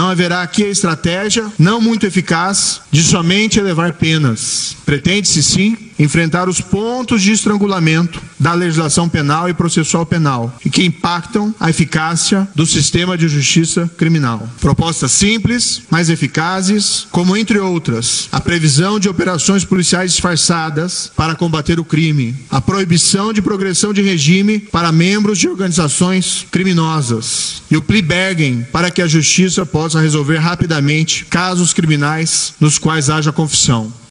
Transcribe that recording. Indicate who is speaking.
Speaker 1: Não haverá aqui a estratégia, não muito eficaz, de somente elevar penas. Pretende-se, sim, enfrentar os pontos de estrangulamento da legislação penal e processual penal e que impactam a eficácia do sistema de justiça criminal. Propostas simples, mas eficazes, como, entre outras, a previsão de operações policiais disfarçadas para combater o crime, a proibição de progressão de regime para membros de organizações criminosas e o plea bargain para que a justiça possa resolver rapidamente casos criminais nos quais haja confissão.